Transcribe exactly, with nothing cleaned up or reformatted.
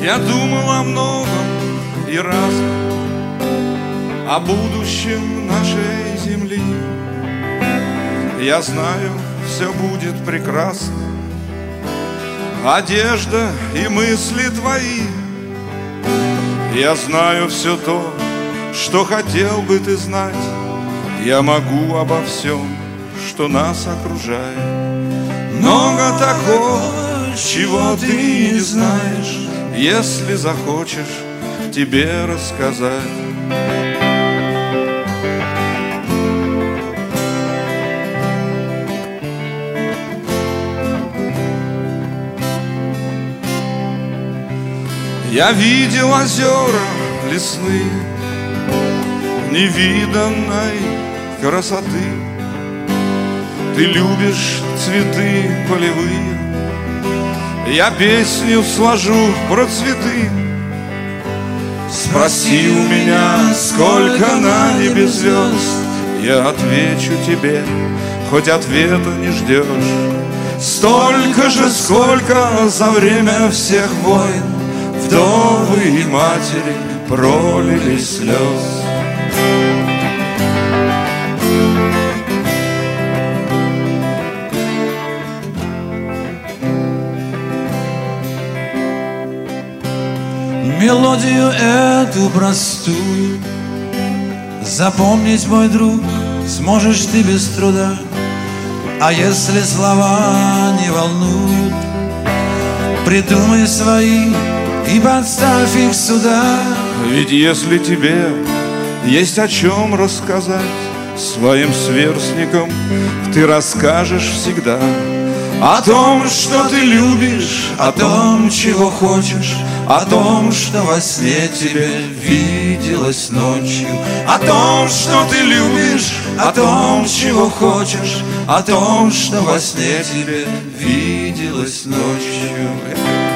Я думал о многом и разном, о будущем нашей земли. Я знаю, все будет прекрасно. Одежда и мысли твои. Я знаю все то, что хотел бы ты знать. Я могу обо всем, что нас окружает. Много такого, чего ты не знаешь, если захочешь тебе рассказать. Я видел озера лесные невиданной красоты. Ты любишь цветы полевые, я песню сложу про цветы. Спроси у меня, сколько на небе звезд, я отвечу тебе, хоть ответа не ждешь. Столько же, сколько за время всех войн вдовы и матери пролили слез. Мелодию эту простую запомнить, мой друг, сможешь ты без труда. А если слова не волнуют, придумай свои и подставь их сюда. Ведь если тебе есть о чем рассказать своим сверстникам, ты расскажешь всегда о том, что ты любишь, о том, чего хочешь, о том, что во сне тебе виделось ночью, о том, что ты любишь, о том, чего хочешь, о том, что во сне тебе виделось ночью.